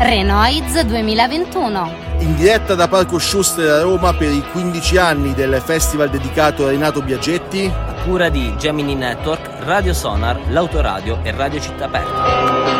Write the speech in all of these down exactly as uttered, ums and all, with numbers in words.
Renoiz duemilaventuno. In diretta da Parco Schuster a Roma per i quindici anni del festival dedicato a Renato Biaggetti, a cura di Gemini Network, Radio Sonar, L'Autoradio e Radio Città Aperta.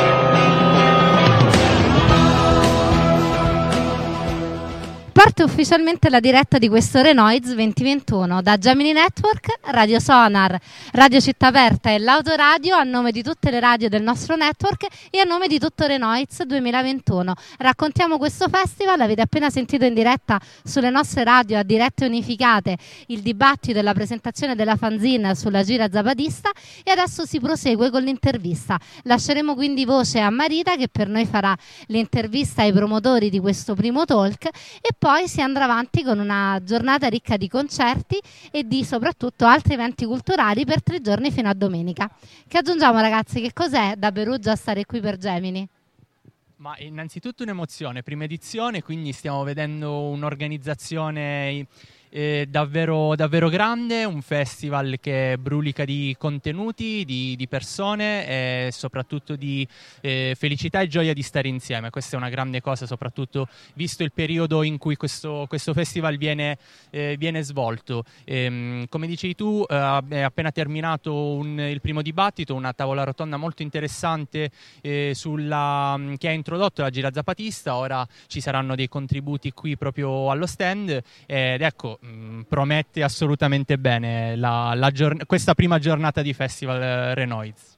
Parte ufficialmente la diretta di questo Renoiz duemilaventuno da Gemini Network, Radio Sonar, Radio Città Aperta e l'Autoradio, a nome di tutte le radio del nostro network e a nome di tutto Renoiz duemilaventuno. Raccontiamo questo festival, avete appena sentito in diretta sulle nostre radio a dirette unificate il dibattito e la presentazione della fanzine sulla gira zapatista, e adesso si prosegue con l'intervista. Lasceremo quindi voce a Marita, che per noi farà l'intervista ai promotori di questo primo talk, e poi Poi si andrà avanti con una giornata ricca di concerti e di soprattutto altri eventi culturali per tre giorni fino a domenica. Che aggiungiamo, ragazzi? Che cos'è da Perugia stare qui per Gemini? Ma innanzitutto un'emozione, prima edizione, quindi stiamo vedendo un'organizzazione eh, davvero, davvero grande, un festival che brulica di contenuti, di, di persone e soprattutto di eh, felicità e gioia di stare insieme. Questa è una grande cosa, soprattutto visto il periodo in cui questo, questo festival viene, eh, viene svolto. Ehm, come dicevi tu, eh, è appena terminato un, il primo dibattito, una tavola rotonda molto interessante eh, sulla, che ha introdotto la gira zapatista. Ora ci saranno dei contributi qui proprio allo stand ed ecco, mh, promette assolutamente bene la, la giorn- questa prima giornata di festival eh, Renoiz.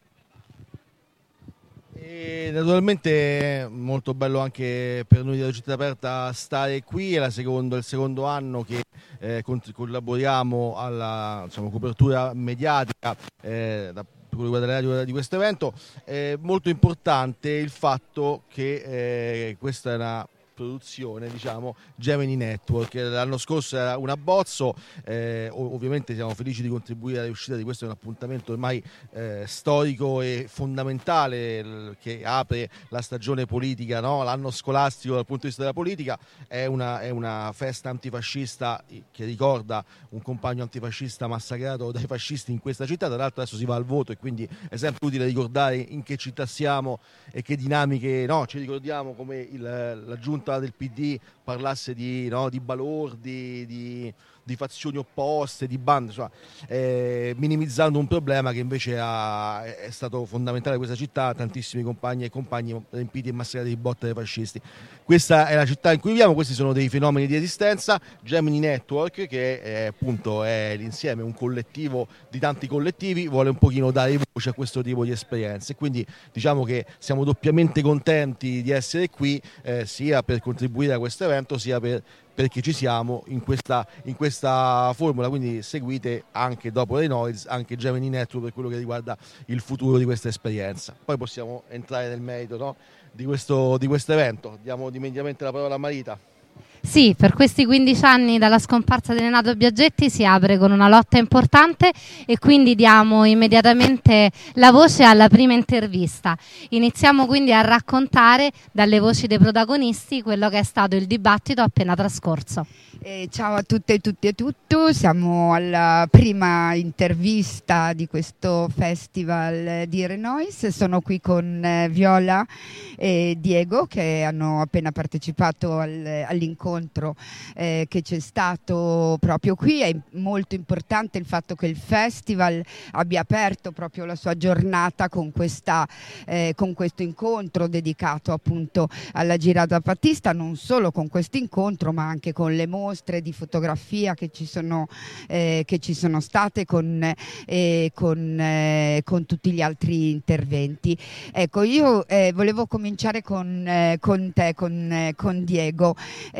E naturalmente molto bello anche per noi della Città Aperta stare qui. È la secondo, il secondo anno che eh, collaboriamo alla, diciamo, copertura mediatica eh, da per quello che riguarda la radio di questo evento. È molto importante il fatto che eh, questa è una produzione, diciamo, Gemini Network. L'anno scorso era un abbozzo, eh, ovviamente siamo felici di contribuire alla riuscita di questo. È un appuntamento ormai eh, storico e fondamentale l- che apre la stagione politica, no? L'anno scolastico dal punto di vista della politica. È una, è una festa antifascista che ricorda un compagno antifascista massacrato dai fascisti in questa città. Tra l'altro adesso si va al voto e quindi è sempre utile ricordare in che città siamo e che dinamiche, no? Ci ricordiamo come il, la giunta del P D parlasse di, no, di balordi, di, di fazioni opposte, di bande, insomma, eh, minimizzando un problema che invece ha, è stato fondamentale per questa città. Tantissimi compagni e compagni riempiti e massacrati di botte dai fascisti. Questa è la città in cui viviamo, questi sono dei fenomeni di esistenza. Gemini Network, che è, appunto è l'insieme, un collettivo di tanti collettivi, vuole un pochino dare voce a questo tipo di esperienze, quindi diciamo che siamo doppiamente contenti di essere qui, eh, sia per contribuire a questo evento sia per perché ci siamo in questa, in questa formula. Quindi seguite anche dopo Renoiz anche Gemini Network per quello che riguarda il futuro di questa esperienza. Poi possiamo entrare nel merito, no, di questo di questo evento. Diamo immediatamente la parola a Marita. Sì, per questi quindici anni dalla scomparsa di Renato Biaggetti si apre con una lotta importante e quindi diamo immediatamente la voce alla prima intervista. Iniziamo quindi a raccontare dalle voci dei protagonisti quello che è stato il dibattito appena trascorso. Eh, ciao a tutte e tutti e tutto, siamo alla prima intervista di questo festival di Renoiz. Sono qui con eh, Viola e Diego, che hanno appena partecipato al, all'incontro eh, che c'è stato proprio qui. È molto importante il fatto che il festival abbia aperto proprio la sua giornata con, questa, eh, con questo incontro dedicato appunto alla gira zapatista, non solo con questo incontro ma anche con le mostre di fotografia che ci sono, eh, che ci sono state con, eh, con, eh, con tutti gli altri interventi. Ecco, io eh, volevo cominciare con, eh, con te, con, eh, con Diego,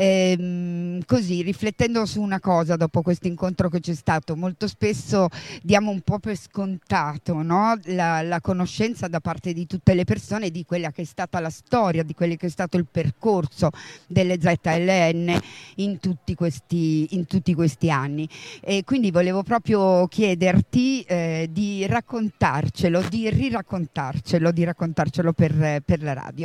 ehm, così riflettendo su una cosa dopo questo incontro che c'è stato. Molto spesso diamo un po' per scontato, no? la, la conoscenza da parte di tutte le persone di quella che è stata la storia, di quello che è stato il percorso delle Z L N in tutti questi, in tutti questi anni, e quindi volevo proprio chiederti eh, di raccontarcelo, di riraccontarcelo, di raccontarcelo per, per la radio.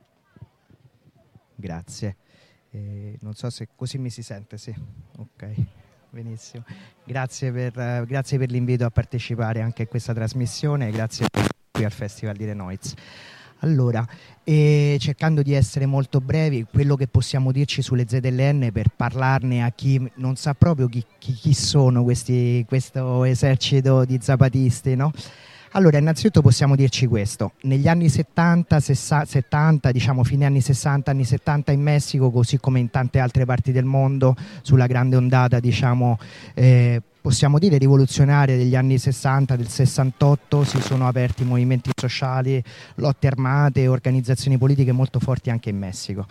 Grazie, eh, non so se così mi si sente, sì, ok, benissimo. Grazie per, uh, grazie per l'invito a partecipare anche a questa trasmissione e grazie per qui al Festival di Renoiz. Allora, eh, cercando di essere molto brevi, quello che possiamo dirci sulle Z L N per parlarne a chi non sa proprio chi, chi, chi sono questi, questo esercito di zapatisti, no? Allora, innanzitutto possiamo dirci questo: negli anni settanta, settanta, diciamo fine anni sessanta, anni settanta in Messico, così come in tante altre parti del mondo, sulla grande ondata, diciamo, eh, possiamo dire rivoluzionaria degli anni sessanta, del sessantotto, si sono aperti movimenti sociali, lotte armate, organizzazioni politiche molto forti anche in Messico.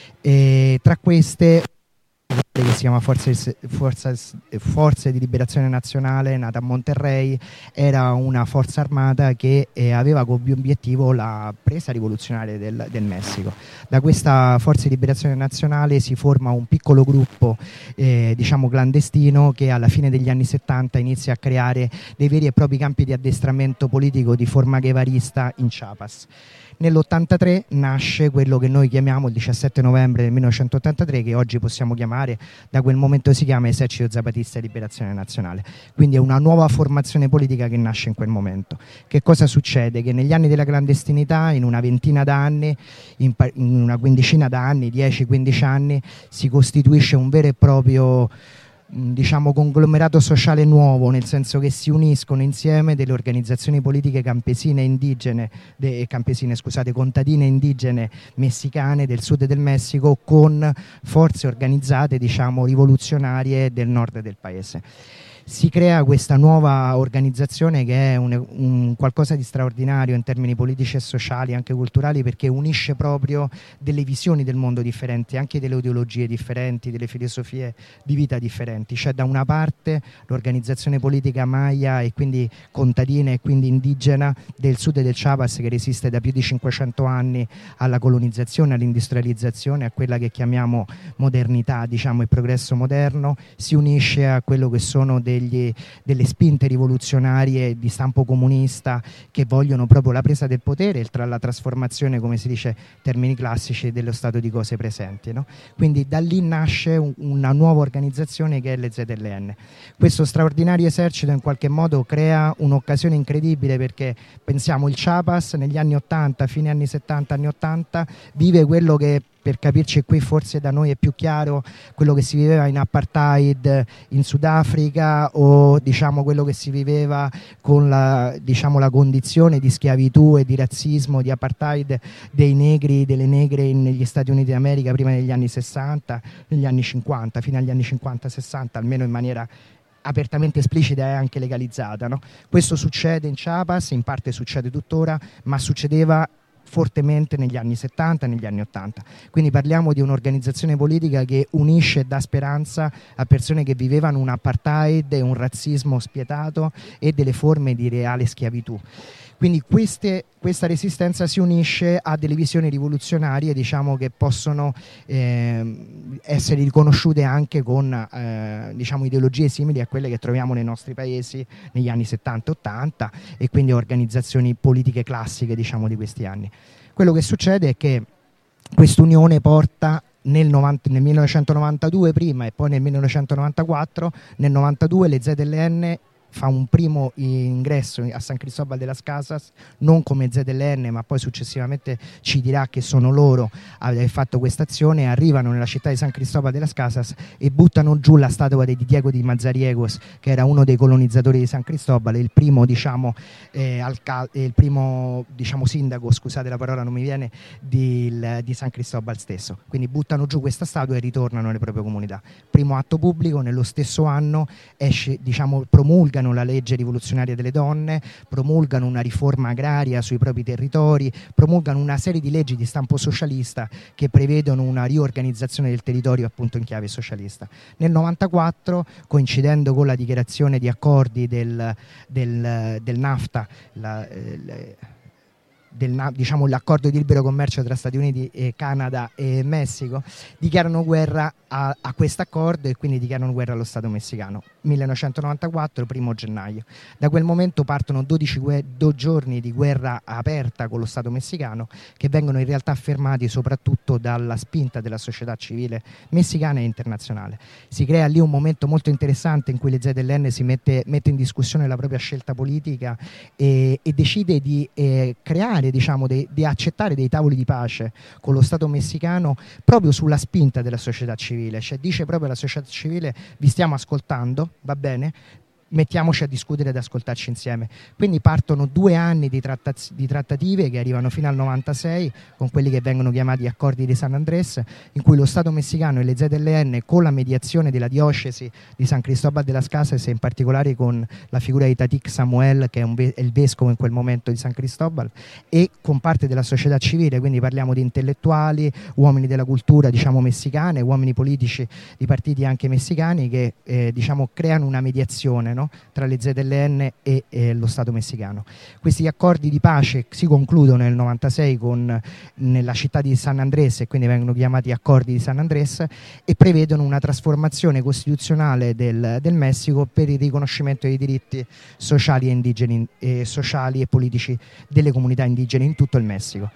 E tra queste, che si chiama Forze, Forze, Forze di Liberazione Nazionale, nata a Monterrey, era una forza armata che eh, aveva come obiettivo la presa rivoluzionaria del, del Messico. Da questa Forza di Liberazione Nazionale si forma un piccolo gruppo eh, diciamo clandestino, che alla fine degli anni settanta inizia a creare dei veri e propri campi di addestramento politico di forma guevarista in Chiapas. Nell'ottantatré nasce quello che noi chiamiamo il diciassette novembre del millenovecentottantatré, che oggi possiamo chiamare, da quel momento si chiama Esercito Zapatista di Liberazione Nazionale. Quindi è una nuova formazione politica che nasce in quel momento. Che cosa succede? Che negli anni della clandestinità, in una ventina d'anni, in, in una quindicina d'anni, dieci quindici anni, si costituisce un vero e proprio, diciamo, conglomerato sociale nuovo, nel senso che si uniscono insieme delle organizzazioni politiche campesine indigene, de, campesine scusate, contadine indigene messicane del sud del Messico, con forze organizzate, diciamo, rivoluzionarie del nord del paese. Si crea questa nuova organizzazione che è un, un qualcosa di straordinario in termini politici e sociali, anche culturali, perché unisce proprio delle visioni del mondo differenti, anche delle ideologie differenti, delle filosofie di vita differenti. C'è da una parte l'organizzazione politica maya e quindi contadina e quindi indigena del sud del Chiapas, che resiste da più di cinquecento anni alla colonizzazione, all'industrializzazione, a quella che chiamiamo modernità, diciamo, il progresso moderno. Si unisce a quello che sono dei Degli, delle spinte rivoluzionarie di stampo comunista, che vogliono proprio la presa del potere e tra la trasformazione, come si dice in termini classici, dello stato di cose presenti, no? Quindi da lì nasce un, una nuova organizzazione che è le Z L N. Questo straordinario esercito in qualche modo crea un'occasione incredibile, perché pensiamo il Chiapas negli anni ottanta, fine anni settanta, anni ottanta, vive quello che, per capirci qui forse da noi è più chiaro, quello che si viveva in apartheid in Sudafrica, o diciamo quello che si viveva con la, diciamo, la condizione di schiavitù e di razzismo, di apartheid dei negri, delle negre negli Stati Uniti d'America prima degli anni sessanta, negli anni cinquanta, fino agli anni cinquanta sessanta, almeno in maniera apertamente esplicita e anche legalizzata, no? Questo succede in Chiapas, in parte succede tuttora, ma succedeva fortemente negli anni settanta e negli anni ottanta. Quindi parliamo di un'organizzazione politica che unisce e dà speranza a persone che vivevano un apartheid e un razzismo spietato e delle forme di reale schiavitù. Quindi queste, questa resistenza si unisce a delle visioni rivoluzionarie, diciamo, che possono eh, essere riconosciute anche con eh, diciamo, ideologie simili a quelle che troviamo nei nostri paesi negli anni settanta ottanta, e quindi organizzazioni politiche classiche, diciamo, di questi anni. Quello che succede è che quest'unione porta nel, novanta, nel millenovecentonovantadue prima e poi nel millenovecentonovantaquattro, nel novantadue le Z L N fa un primo ingresso a San Cristóbal de las Casas, non come Z L N, ma poi successivamente ci dirà che sono loro a aver fatto questa azione. Arrivano nella città di San Cristóbal de las Casas e buttano giù la statua di Diego de Mazariegos, che era uno dei colonizzatori di San Cristóbal, il primo, diciamo, eh, alcal- il primo diciamo, sindaco, scusate la parola non mi viene, di, il, di San Cristóbal stesso. Quindi buttano giù questa statua e ritornano alle proprie comunità. Primo atto pubblico. Nello stesso anno esce, diciamo, promulgano la legge rivoluzionaria delle donne, promulgano una riforma agraria sui propri territori, promulgano una serie di leggi di stampo socialista che prevedono una riorganizzazione del territorio appunto in chiave socialista. Nel novantaquattro, coincidendo con la dichiarazione di accordi del, del, del NAFTA, la, eh, del, diciamo, l'accordo di libero commercio tra Stati Uniti e Canada e Messico, dichiarano guerra a, a questo accordo, e quindi dichiarano guerra allo Stato messicano. millenovecentonovantaquattro, primo gennaio. Da quel momento partono dodici gue- due giorni di guerra aperta con lo Stato messicano, che vengono in realtà fermati soprattutto dalla spinta della società civile messicana e internazionale. Si crea lì un momento molto interessante in cui le Z L N si mette, mette in discussione la propria scelta politica e, e decide di eh, creare firmare, diciamo, di de accettare dei tavoli di pace con lo Stato messicano proprio sulla spinta della società civile, cioè dice proprio la società civile: vi stiamo ascoltando, va bene, mettiamoci a discutere ed ascoltarci insieme. Quindi partono due anni di, trattaz- di trattative che arrivano fino al novantasei con quelli che vengono chiamati accordi di San Andrés, in cui lo Stato messicano e le Z L N, con la mediazione della diocesi di San Cristóbal de las Casas, e in particolare con la figura di Tatik Samuel, che è, un ve- è il vescovo in quel momento di San Cristóbal, e con parte della società civile, quindi parliamo di intellettuali, uomini della cultura, diciamo, messicane, uomini politici di partiti anche messicani, che eh, diciamo creano una mediazione, no? Tra le Z L N e eh, lo Stato messicano. Questi accordi di pace si concludono nel novantasei con, nella città di San Andrés, e quindi vengono chiamati accordi di San Andrés, e prevedono una trasformazione costituzionale del, del Messico per il riconoscimento dei diritti sociali e indigeni, eh, sociali e politici delle comunità indigene in tutto il Messico.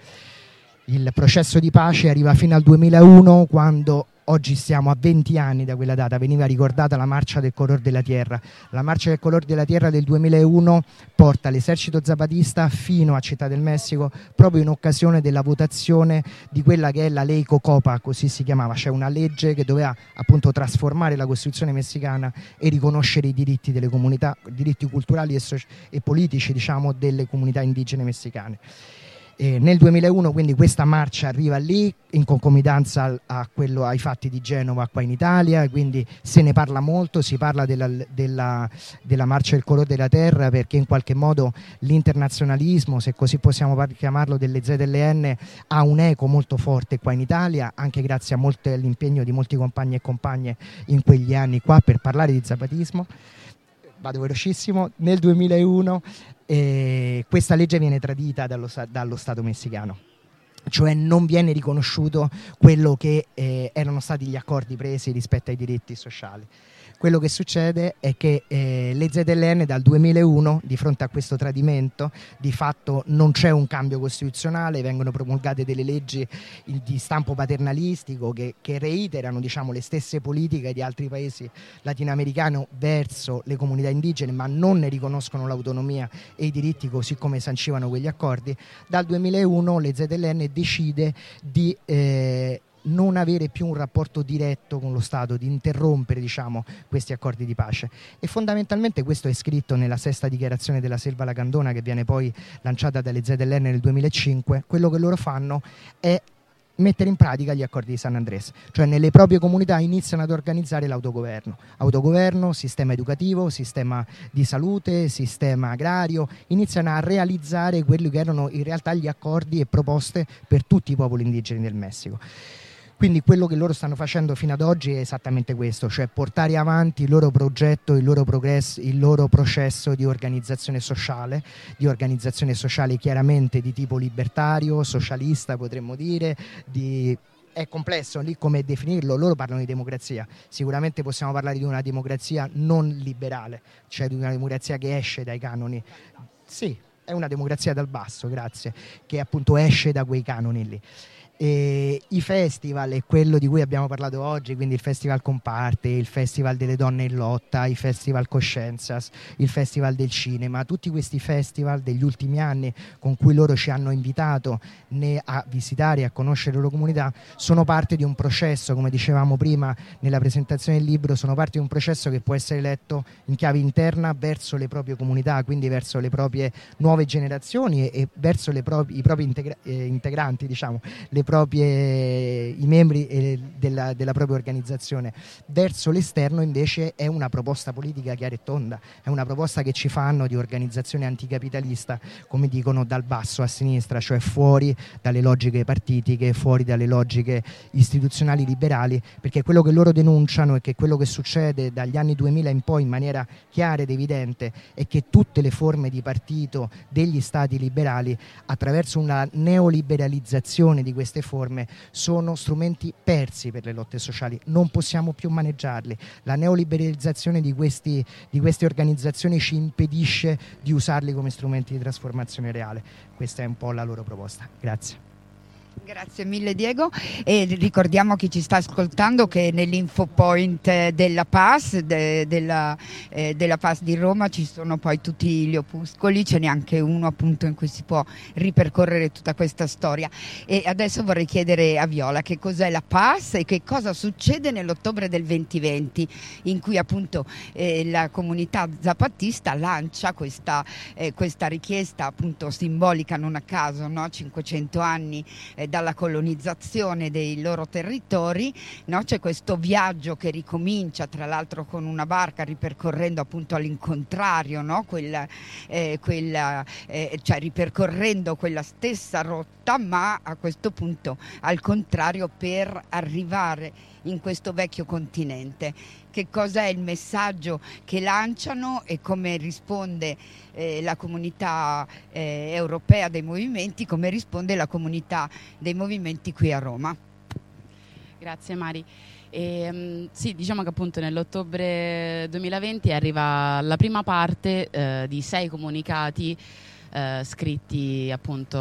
Il processo di pace arriva fino al duemilauno, quando oggi siamo a venti anni da quella data. Veniva ricordata la Marcia del Color della Tierra. La Marcia del Color della Tierra del duemilauno porta l'esercito zapatista fino a Città del Messico, proprio in occasione della votazione di quella che è la Ley Cocopa, così si chiamava, cioè una legge che doveva appunto trasformare la Costituzione messicana e riconoscere i diritti delle comunità, diritti culturali e, so- e politici, diciamo, delle comunità indigene messicane. Eh, nel duemilauno quindi questa marcia arriva lì in concomitanza a quello, ai fatti di Genova qua in Italia, quindi se ne parla molto, si parla della, della, della marcia del colore della terra, perché in qualche modo l'internazionalismo, se così possiamo chiamarlo, delle Z L N ha un eco molto forte qua in Italia, anche grazie a molte, all'impegno di molti compagni e compagne in quegli anni qua per parlare di zapatismo. Vado velocissimo. Nel duemilauno eh, questa legge viene tradita dallo, dallo Stato messicano, cioè non viene riconosciuto quello che eh, erano stati gli accordi presi rispetto ai diritti sociali. Quello che succede è che eh, le Z L N dal duemilauno, di fronte a questo tradimento, di fatto non c'è un cambio costituzionale, vengono promulgate delle leggi di stampo paternalistico che, che reiterano, diciamo, le stesse politiche di altri paesi latinoamericani verso le comunità indigene, ma non ne riconoscono l'autonomia e i diritti così come sancivano quegli accordi. Dal duemilauno le Z L N decide di eh, non avere più un rapporto diretto con lo Stato, di interrompere, diciamo, questi accordi di pace, e fondamentalmente questo è scritto nella sesta dichiarazione della Selva Lacandona, che viene poi lanciata dalle Z L N nel duemilacinque. Quello che loro fanno è mettere in pratica gli accordi di San Andrés, cioè nelle proprie comunità iniziano ad organizzare l'autogoverno, autogoverno, sistema educativo, sistema di salute, sistema agrario, iniziano a realizzare quelli che erano in realtà gli accordi e proposte per tutti i popoli indigeni del Messico. Quindi quello che loro stanno facendo fino ad oggi è esattamente questo, cioè portare avanti il loro progetto, il loro progresso, il loro processo di organizzazione sociale, di organizzazione sociale chiaramente di tipo libertario, socialista potremmo dire, di... È complesso lì come definirlo, loro parlano di democrazia, sicuramente possiamo parlare di una democrazia non liberale, cioè di una democrazia che esce dai canoni. Sì, è una democrazia dal basso, grazie, che appunto esce da quei canoni lì. E i festival è quello di cui abbiamo parlato oggi, quindi il Festival Comparte, il Festival delle Donne in Lotta, i Festival Coscienzas, il Festival del Cinema, tutti questi festival degli ultimi anni con cui loro ci hanno invitato a visitare e a conoscere le loro comunità, sono parte di un processo, come dicevamo prima nella presentazione del libro, sono parte di un processo che può essere letto in chiave interna verso le proprie comunità, quindi verso le proprie nuove generazioni e, e verso le proprie, i propri integra- eh, integranti, diciamo, le proprie, i membri eh, della, della propria organizzazione. Verso l'esterno invece è una proposta politica chiara e tonda, è una proposta che ci fanno di organizzazione anticapitalista, come dicono, dal basso a sinistra, cioè fuori dalle logiche partitiche, fuori dalle logiche istituzionali liberali, perché quello che loro denunciano è che quello che succede dagli anni duemila in poi in maniera chiara ed evidente è che tutte le forme di partito degli stati liberali, attraverso una neoliberalizzazione di queste forme, sono strumenti persi per le lotte sociali, non possiamo più maneggiarli. La neoliberalizzazione di, questi, di queste organizzazioni ci impedisce di usarli come strumenti di trasformazione reale. Questa è un po' la loro proposta. Grazie. Grazie mille Diego, e ricordiamo a chi ci sta ascoltando che nell'info point della P A S, de, della, eh, della P A S di Roma, ci sono poi tutti gli opuscoli, ce n'è anche uno appunto in cui si può ripercorrere tutta questa storia. E adesso vorrei chiedere a Viola che cos'è la P A S e che cosa succede nell'ottobre del duemilaventi, in cui appunto eh, la comunità zapatista lancia questa, eh, questa richiesta appunto simbolica, non a caso, no? cinquecento anni eh, dalla colonizzazione dei loro territori, no? C'è questo viaggio che ricomincia tra l'altro con una barca ripercorrendo appunto all'incontrario, no? quella, eh, quella, eh, cioè ripercorrendo quella stessa rotta, ma a questo punto al contrario, per arrivare in questo vecchio continente. Che cosa è il messaggio che lanciano e come risponde eh, la comunità eh, europea dei movimenti, come risponde la comunità dei movimenti qui a Roma? Grazie Mari. E, um, sì, diciamo che appunto nell'ottobre duemilaventi arriva la prima parte eh, di sei comunicati eh, scritti appunto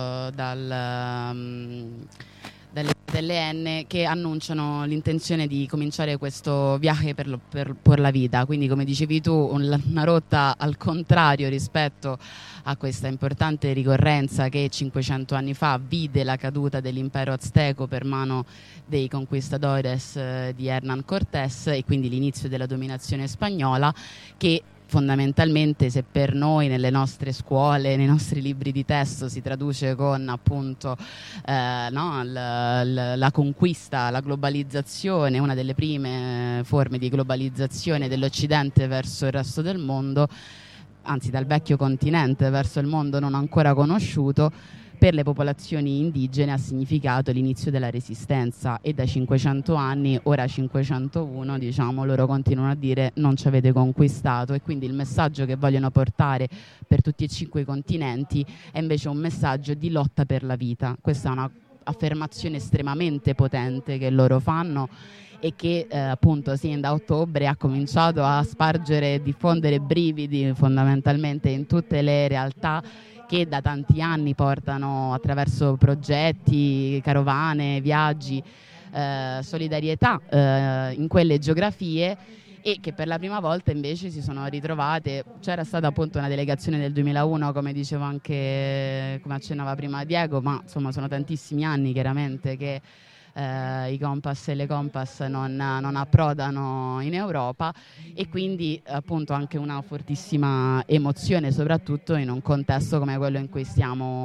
dal... Um, dalle L N che annunciano l'intenzione di cominciare questo viaje per, lo, per, per la vita, quindi come dicevi tu un, una rotta al contrario rispetto a questa importante ricorrenza che cinquecento anni fa vide la caduta dell'impero azteco per mano dei conquistadores eh, di Hernán Cortés e quindi l'inizio della dominazione spagnola, che fondamentalmente, se per noi nelle nostre scuole, nei nostri libri di testo si traduce con appunto eh, no, la, la, la conquista, la globalizzazione, una delle prime forme di globalizzazione dell'Occidente verso il resto del mondo, anzi dal vecchio continente verso il mondo non ancora conosciuto, per le popolazioni indigene ha significato l'inizio della resistenza, e da cinquecento anni, ora cinquecentouno, diciamo, loro continuano a dire non ci avete conquistato, e quindi il messaggio che vogliono portare per tutti e cinque i continenti è invece un messaggio di lotta per la vita. Questa è una affermazione estremamente potente che loro fanno e che eh, appunto sin da ottobre ha cominciato a spargere e diffondere brividi fondamentalmente in tutte le realtà che da tanti anni portano attraverso progetti, carovane, viaggi, eh, solidarietà eh, in quelle geografie, e che per la prima volta invece si sono ritrovate. C'era stata appunto una delegazione del duemilauno, come dicevo anche, come accennava prima Diego, ma insomma sono tantissimi anni chiaramente che Eh, i Compass e le Compass non, non approdano in Europa, e quindi appunto anche una fortissima emozione, soprattutto in un contesto come quello in cui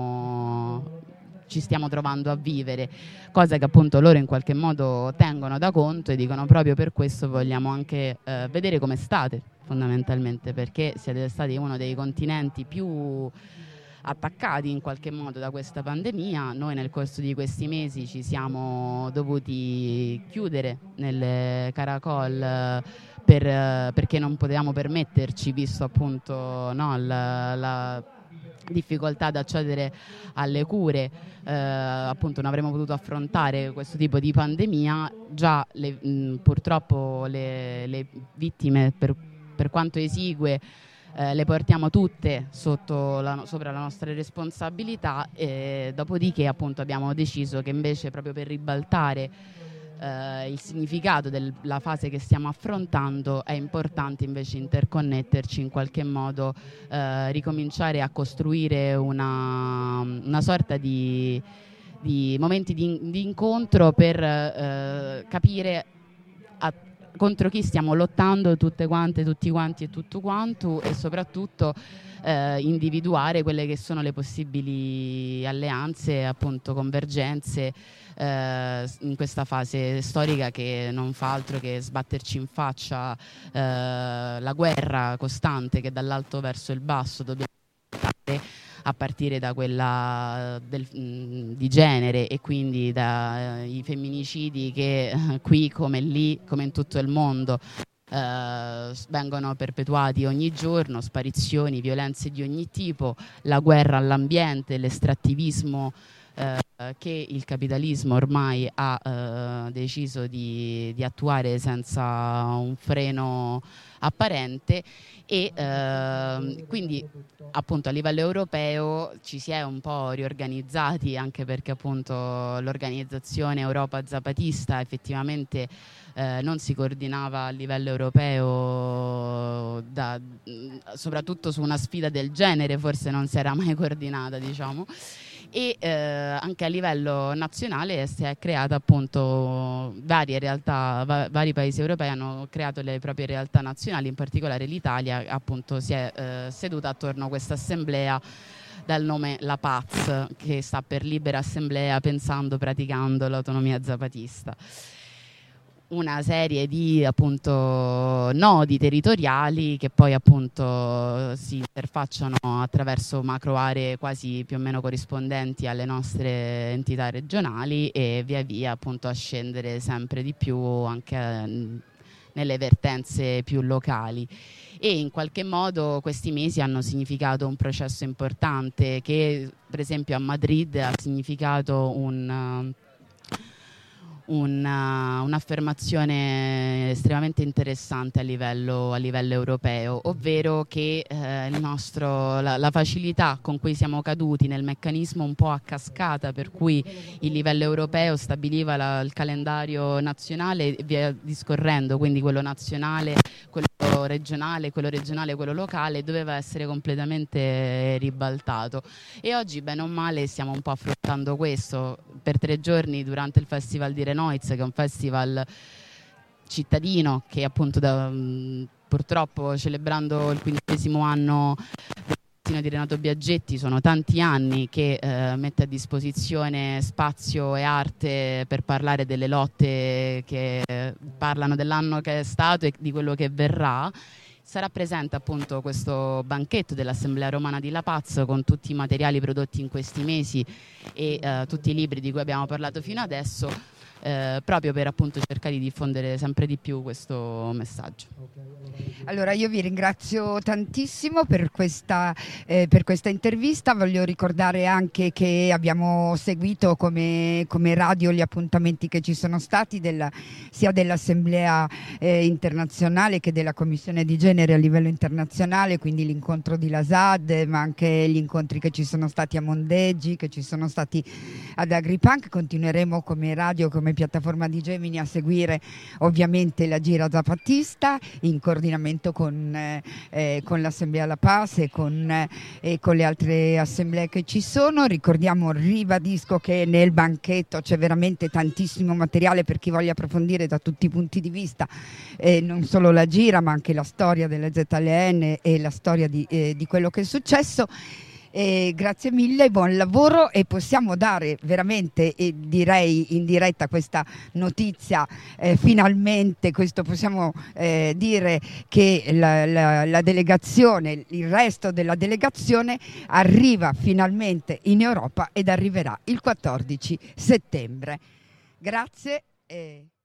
stiamo ci stiamo trovando a vivere, cosa che appunto loro in qualche modo tengono da conto e dicono proprio per questo vogliamo anche eh, vedere come state, fondamentalmente perché siete stati uno dei continenti più attaccati in qualche modo da questa pandemia. Noi nel corso di questi mesi ci siamo dovuti chiudere nelle caracol per, perché non potevamo permetterci, visto appunto no, la, la difficoltà ad accedere alle cure, eh, appunto non avremmo potuto affrontare questo tipo di pandemia. Già le, mh, purtroppo le, le vittime, per, per quanto esigue, Eh, le portiamo tutte sotto la, sopra la nostra responsabilità, e dopodiché appunto abbiamo deciso che invece, proprio per ribaltare eh, il significato della fase che stiamo affrontando, è importante invece interconnetterci in qualche modo, eh, ricominciare a costruire una, una sorta di, di momenti di, di incontro per eh, capire a contro chi stiamo lottando tutte quante, tutti quanti e tutto quanto, e soprattutto eh, individuare quelle che sono le possibili alleanze, appunto convergenze eh, in questa fase storica che non fa altro che sbatterci in faccia eh, la guerra costante che dall'alto verso il basso dobbiamo fare, a partire da quella del, mh, di genere, e quindi dai femminicidi che eh, qui come lì, come in tutto il mondo, eh, vengono perpetuati ogni giorno, sparizioni, violenze di ogni tipo, la guerra all'ambiente, l'estrattivismo eh, che il capitalismo ormai ha eh, deciso di, di attuare senza un freno apparente, e eh, quindi appunto a livello europeo ci si è un po' riorganizzati, anche perché appunto l'organizzazione Europa Zapatista effettivamente eh, non si coordinava a livello europeo, da, soprattutto su una sfida del genere forse non si era mai coordinata, diciamo. E eh, anche a livello nazionale si è creata appunto varie realtà, va- vari paesi europei hanno creato le proprie realtà nazionali, in particolare l'Italia appunto si è eh, seduta attorno a questa assemblea dal nome La Paz, che sta per Libera Assemblea Pensando Praticando l'Autonomia Zapatista. Una serie di appunto nodi territoriali che poi appunto si interfacciano attraverso macro aree quasi più o meno corrispondenti alle nostre entità regionali, e via via appunto a scendere sempre di più anche nelle vertenze più locali. E in qualche modo questi mesi hanno significato un processo importante che per esempio a Madrid ha significato un Una, un'affermazione estremamente interessante a livello, a livello europeo, ovvero che eh, il nostro, la, la facilità con cui siamo caduti nel meccanismo un po' a cascata, per cui il livello europeo stabiliva la, il calendario nazionale e via discorrendo, quindi quello nazionale, quello regionale, quello regionale, quello locale, doveva essere completamente ribaltato. E oggi bene o male stiamo un po' affrontando questo per tre giorni durante il Festival di Renoiz, che è un festival cittadino che appunto da, mh, purtroppo celebrando il quindicesimo anno di Renato Biaggetti sono tanti anni che eh, mette a disposizione spazio e arte per parlare delle lotte che eh, parlano dell'anno che è stato e di quello che verrà. Sarà presente appunto questo banchetto dell'Assemblea Romana di La Paz con tutti i materiali prodotti in questi mesi e eh, tutti i libri di cui abbiamo parlato fino adesso, eh, proprio per appunto cercare di diffondere sempre di più questo messaggio. Allora io vi ringrazio tantissimo per questa, eh, per questa intervista. Voglio ricordare anche che abbiamo seguito come, come radio gli appuntamenti che ci sono stati della, sia dell'Assemblea eh, internazionale che della Commissione di Genere a livello internazionale, quindi l'incontro di Lasad, ma anche gli incontri che ci sono stati a Mondeggi, che ci sono stati ad Agripunk. Continueremo come radio, come piattaforma di Gemini a seguire ovviamente la Gira Zapatista in coordinamento con, eh, con l'Assemblea La Paz e con, eh, e con le altre assemblee che ci sono. Ricordiamo, ribadisco che nel banchetto c'è veramente tantissimo materiale per chi voglia approfondire da tutti i punti di vista, eh, non solo la Gira ma anche la storia delle Z L N e la storia di, eh, di quello che è successo. Eh, grazie mille, buon lavoro, e possiamo dare veramente, eh, direi in diretta, questa notizia, eh, finalmente questo possiamo eh, dire che la, la, la delegazione, il resto della delegazione arriva finalmente in Europa ed arriverà il quattordici settembre. Grazie. Eh.